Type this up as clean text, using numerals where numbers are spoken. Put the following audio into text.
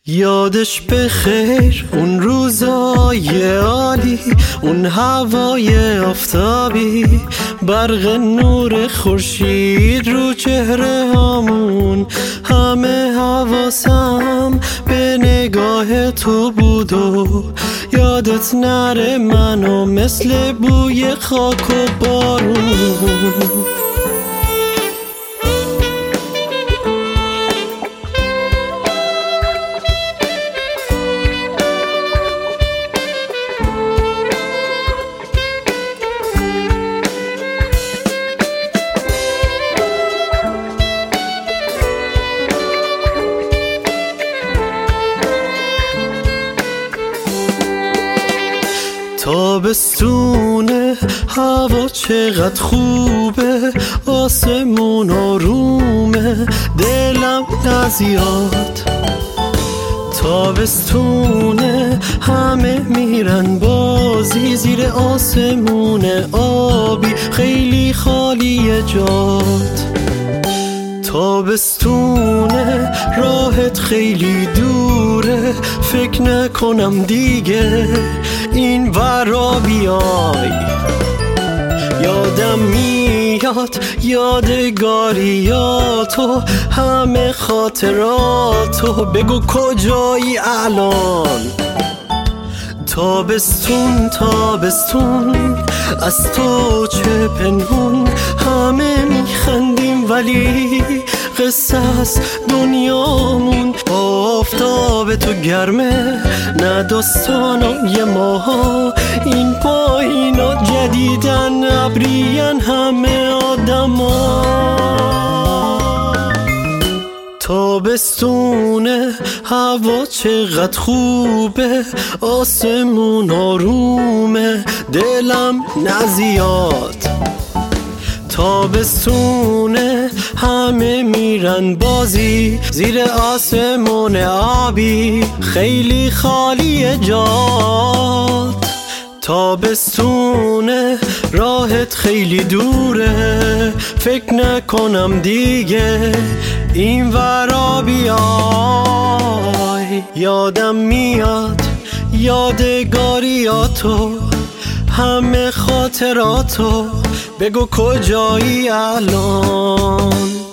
یادش بخیر اون روزای عالی، اون هوای آفتابی، برق نور خورشید رو چهره هامون. همه حواسم به نگاه تو بود و یادت نره منو مثل بوی خاک و بارون. تابستونه، هوا چقدر خوبه، آسمون آرومه، دلم نزیاد. تابستونه، همه میرن بازی زیر آسمون آبی، خیلی خالیه جات. تابستونه، راحت خیلی دوره، فکر نکنم دیگه این ورا بیای. یادم میاد یادگاریاتو، همه خاطراتو، بگو کجایی الان. تابستون تابستون، از تو چه پنهون، همه میخندیم ولی قصه از دنیامون. آفتاب تو گرمه، نه داستانای ماها، این پایینا جدیدن، ابرین همه آدما. تابستونه، هوا چقدر خوبه، آسمون آرومه، دلم نزیاد. تابستونه، همه میرن بازی زیر آسمون آبی، خیلی خالیه جات. تابستونه، راحت خیلی دوره، فکر نکنم دیگه این ورا بیای. یادم میاد یادگاریاتو، همه خاطراتو، بگو کجایی الان.